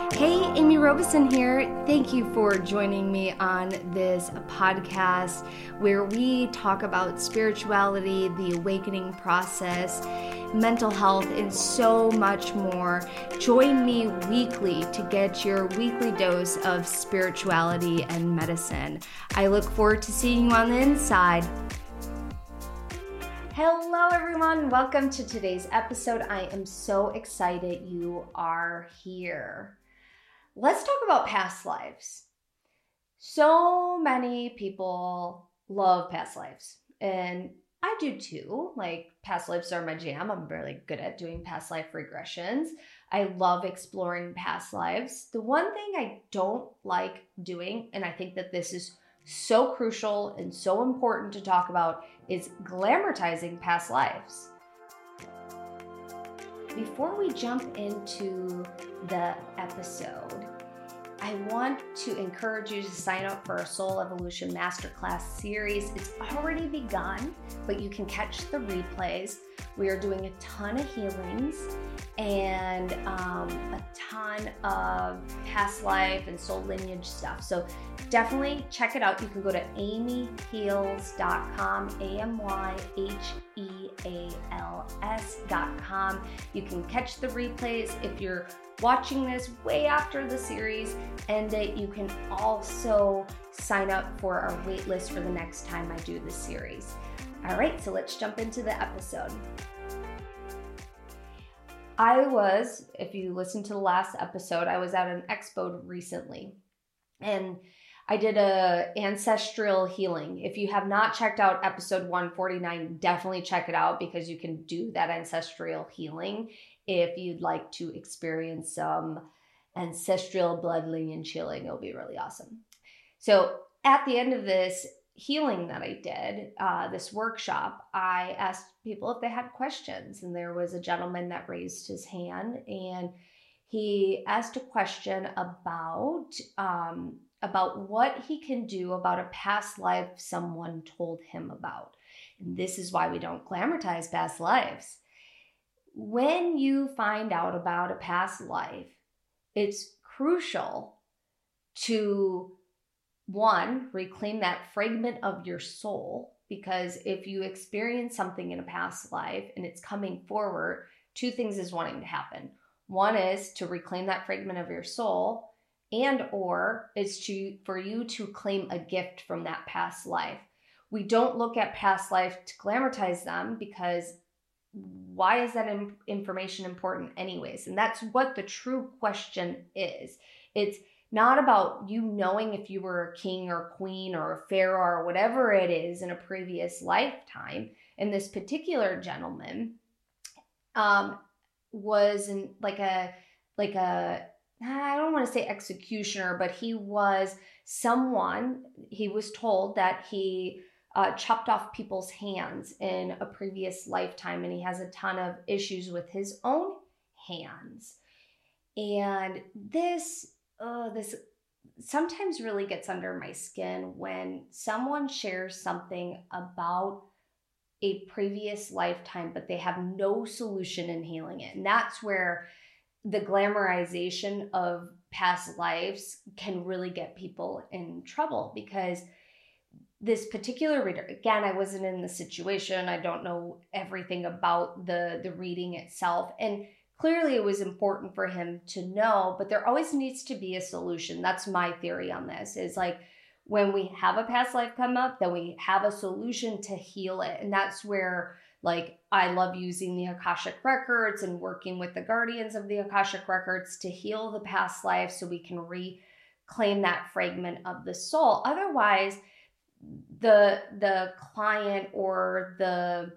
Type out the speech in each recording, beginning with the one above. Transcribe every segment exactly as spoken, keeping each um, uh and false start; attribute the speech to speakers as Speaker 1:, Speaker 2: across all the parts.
Speaker 1: Hey, Amy Robeson here. Thank you for joining me on this podcast where we talk about spirituality, the awakening process, mental health, and so much more. Join me weekly to get your weekly dose of spirituality and medicine. I look forward to seeing you on the inside. Hello everyone, welcome to today's episode. I am so excited you are here. Let's talk about past lives. So many people love past lives, and I do too. Like, past lives are my jam. I'm really good at doing past life regressions. I love exploring past lives. The one thing I don't like doing, and I think that this is so crucial and so important to talk about, is glamorizing past lives. Before we jump into the episode, I want to encourage you to sign up for our Soul Evolution Masterclass series. It's already begun, but you can catch the replays. We are doing a ton of healings and um, a ton of past life and soul lineage stuff. So definitely check it out. You can go to amy heals dot com, A M Y H E A L S dot com. You can catch the replays if you're watching this way after the series ended. You can also sign up for our wait list for the next time I do the series. All right, so let's jump into the episode. I was, if you listened to the last episode, I was at an expo recently, and I did a ancestral healing. If you have not checked out episode one forty-nine, definitely check it out, because you can do that ancestral healing if you'd like to experience some ancestral blood lineage healing. It'll be really awesome. So at the end of this healing that I did, uh, this workshop, I asked people if they had questions, and there was a gentleman that raised his hand, and he asked a question about um, about what he can do about a past life someone told him about. And this is why we don't glamorize past lives. When you find out about a past life, it's crucial to, one, reclaim that fragment of your soul, because if you experience something in a past life and it's coming forward, two things is wanting to happen. One is to reclaim that fragment of your soul, and or is to for you to claim a gift from that past life. We don't look at past life to glamorize them, because why is that in- information important anyways? And that's what the true question is. It's not about you knowing if you were a king or queen or a pharaoh or whatever it is in a previous lifetime. And this particular gentleman um, was in like a, like a, I don't want to say executioner, but he was someone, he was told that he uh, chopped off people's hands in a previous lifetime, and he has a ton of issues with his own hands. And this, uh, this sometimes really gets under my skin when someone shares something about a previous lifetime, but they have no solution in healing it. And that's where the glamorization of past lives can really get people in trouble, because this particular reader, again, I wasn't in the situation. I don't know everything about the, the reading itself. And clearly it was important for him to know, but there always needs to be a solution. That's my theory on this, is like, when we have a past life come up, then we have a solution to heal it. And that's where, like, I love using the Akashic Records and working with the guardians of the Akashic Records to heal the past life so we can reclaim that fragment of the soul. Otherwise, the the client or the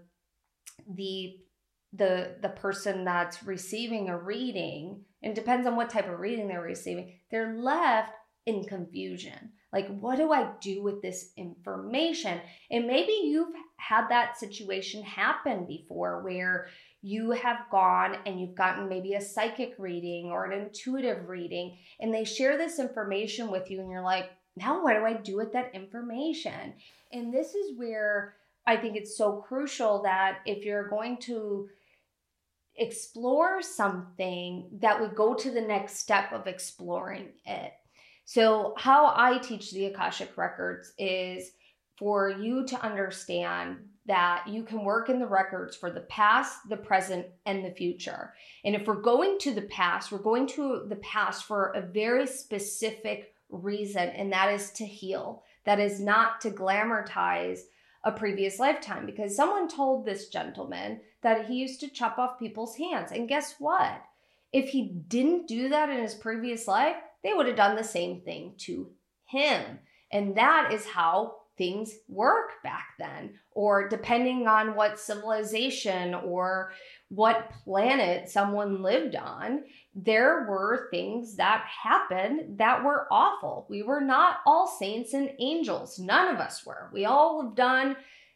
Speaker 1: the the the person that's receiving a reading, and it depends on what type of reading they're receiving, they're left in confusion. Like, what do I do with this information? And maybe you've had that situation happen before, where you have gone and you've gotten maybe a psychic reading or an intuitive reading, and they share this information with you, and you're like, now what do I do with that information? And this is where I think it's so crucial that if you're going to explore something that would go to the next step of exploring it. So how I teach the Akashic Records is for you to understand that you can work in the records for the past, the present, and the future. And if we're going to the past, we're going to the past for a very specific reason, and that is to heal. That is not to glamorize a previous lifetime, because someone told this gentleman that he used to chop off people's hands. And guess what? If he didn't do that in his previous life, they would have done the same thing to him. And that is how things work back then, or depending on what civilization or what planet someone lived on, there were things that happened that were awful. We were not all saints and angels. None of us were. We all have done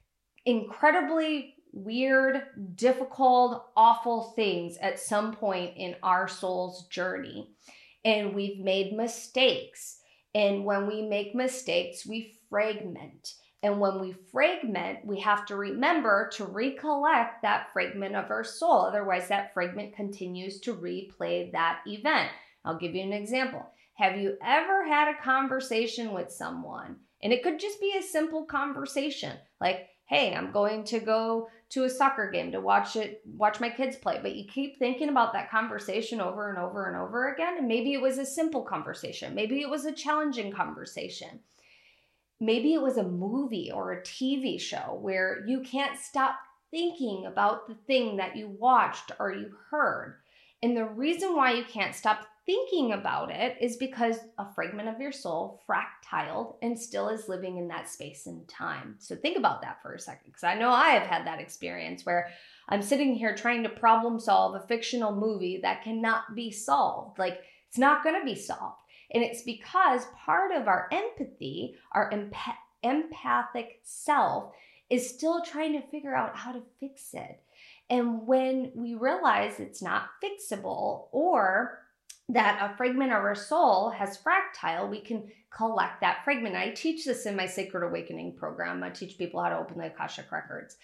Speaker 1: incredibly weird, difficult, awful things at some point in our soul's journey. And we've made mistakes. And when we make mistakes, we fragment. And when we fragment, we have to remember to recollect that fragment of our soul. Otherwise, that fragment continues to replay that event. I'll give you an example. Have you ever had a conversation with someone? And it could just be a simple conversation like, hey, I'm going to go to a soccer game to watch it, watch my kids play. But you keep thinking about that conversation over and over and over again. And maybe it was a simple conversation. Maybe it was a challenging conversation. Maybe it was a movie or a T V show where you can't stop thinking about the thing that you watched or you heard. And the reason why you can't stop thinking about it is because a fragment of your soul fractaled and still is living in that space and time. So think about that for a second, because I know I have had that experience where I'm sitting here trying to problem solve a fictional movie that cannot be solved. Like, it's not going to be solved. And it's because part of our empathy, our empath- empathic self, is still trying to figure out how to fix it. And when we realize it's not fixable, or that a fragment of our soul has fractile, we can collect that fragment. I teach this in my Sacred Awakening program. I teach people how to open the Akashic Records.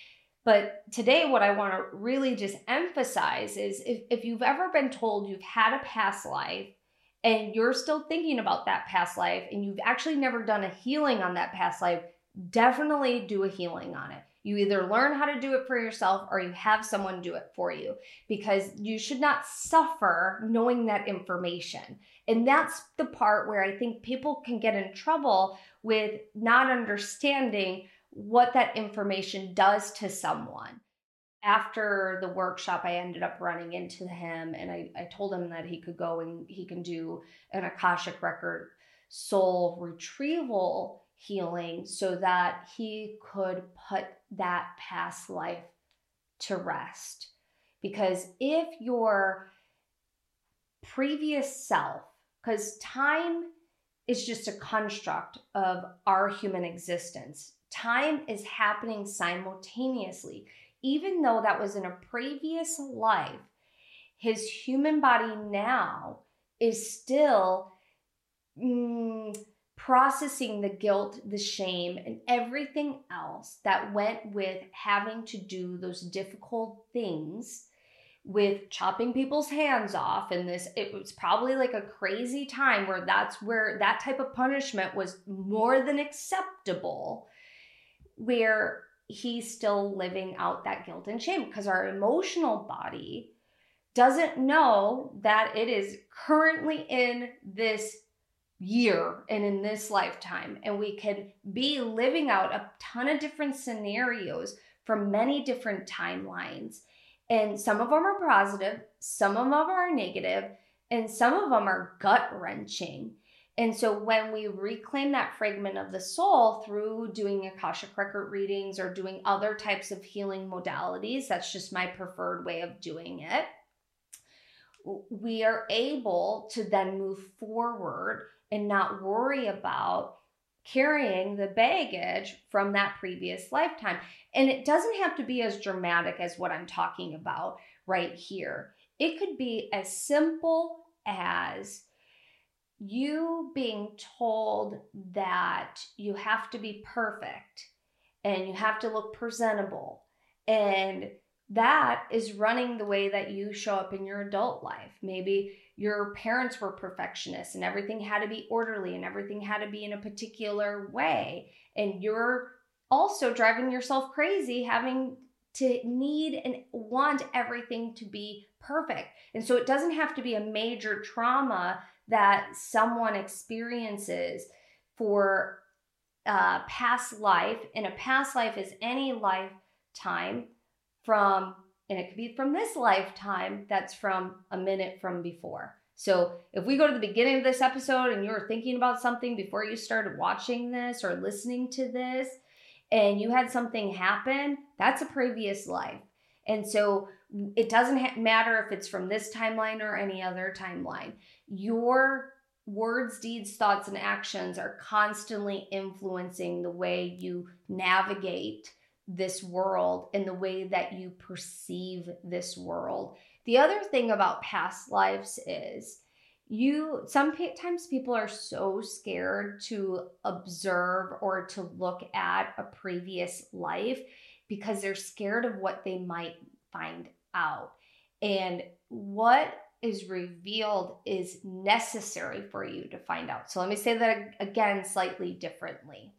Speaker 1: But today, what I want to really just emphasize is if, if you've ever been told you've had a past life and you're still thinking about that past life and you've actually never done a healing on that past life, definitely do a healing on it. You either learn how to do it for yourself or you have someone do it for you, because you should not suffer knowing that information. And that's the part where I think people can get in trouble with not understanding what that information does to someone. After the workshop, I ended up running into him and I, I told him that he could go and he can do an Akashic Record soul retrieval healing so that he could put that past life to rest. Because if your previous self, because time is just a construct of our human existence, time is happening simultaneously. Even though that was in a previous life, his human body now is still mm, processing the guilt, the shame, and everything else that went with having to do those difficult things, with chopping people's hands off. And this, it was probably like a crazy time where that's where that type of punishment was more than acceptable, where he's still living out that guilt and shame, because our emotional body doesn't know that it is currently in this year and in this lifetime. And we can be living out a ton of different scenarios from many different timelines. And some of them are positive, some of them are negative, and some of them are gut-wrenching. And so when we reclaim that fragment of the soul through doing Akashic Record readings or doing other types of healing modalities, that's just my preferred way of doing it, we are able to then move forward and not worry about carrying the baggage from that previous lifetime. And it doesn't have to be as dramatic as what I'm talking about right here. It could be as simple as you being told that you have to be perfect and you have to look presentable. And that is running the way that you show up in your adult life. Maybe your parents were perfectionists and everything had to be orderly and everything had to be in a particular way. And you're also driving yourself crazy having to need and want everything to be perfect. And so it doesn't have to be a major trauma that someone experiences for uh, past life. And a past life is any lifetime from, and it could be from this lifetime that's from a minute from before. So if we go to the beginning of this episode and you were thinking about something before you started watching this or listening to this, and you had something happen, that's a previous life. And so it doesn't ha- matter if it's from this timeline or any other timeline. Your words, deeds, thoughts, and actions are constantly influencing the way you navigate this world and the way that you perceive this world. The other thing about past lives is you, sometimes people are so scared to observe or to look at a previous life because they're scared of what they might find out. And what is revealed is necessary for you to find out. So let me say that again slightly differently.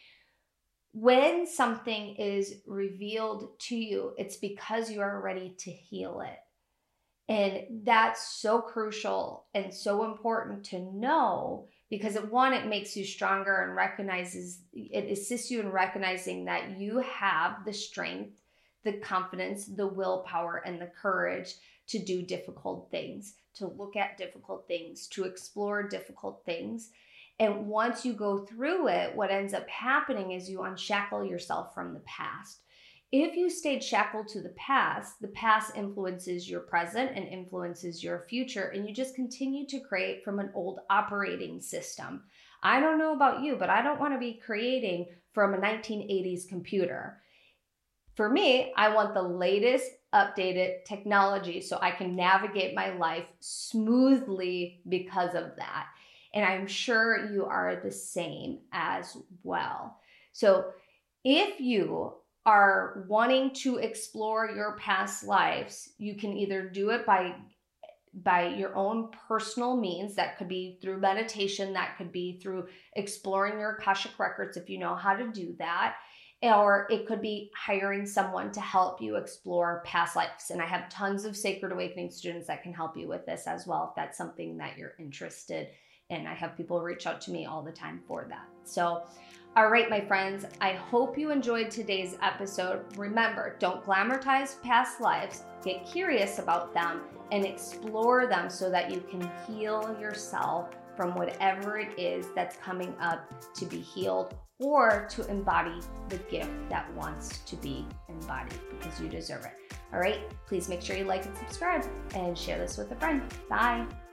Speaker 1: When something is revealed to you, it's because you are ready to heal it. And that's so crucial and so important to know because it, one, it makes you stronger and recognizes, it assists you in recognizing that you have the strength, the confidence, the willpower, and the courage to do difficult things, to look at difficult things, to explore difficult things. And once you go through it, what ends up happening is you unshackle yourself from the past. If you stayed shackled to the past, the past influences your present and influences your future, and you just continue to create from an old operating system. I don't know about you, but I don't want to be creating from a nineteen eighties computer. For me, I want the latest updated technology so I can navigate my life smoothly because of that. And I'm sure you are the same as well. So if you are wanting to explore your past lives, you can either do it by by your own personal means. That could be through meditation, that could be through exploring your Akashic records if you know how to do that, or it could be hiring someone to help you explore past lives. And I have tons of Sacred Awakening students that can help you with this as well if that's something that you're interested in. I have people reach out to me all the time for that. So all right, my friends, I hope you enjoyed today's episode. Remember, don't glamorize past lives. Get curious about them and explore them so that you can heal yourself from whatever it is that's coming up to be healed or to embody the gift that wants to be embodied because you deserve it. All right, please make sure you like and subscribe and share this with a friend. Bye.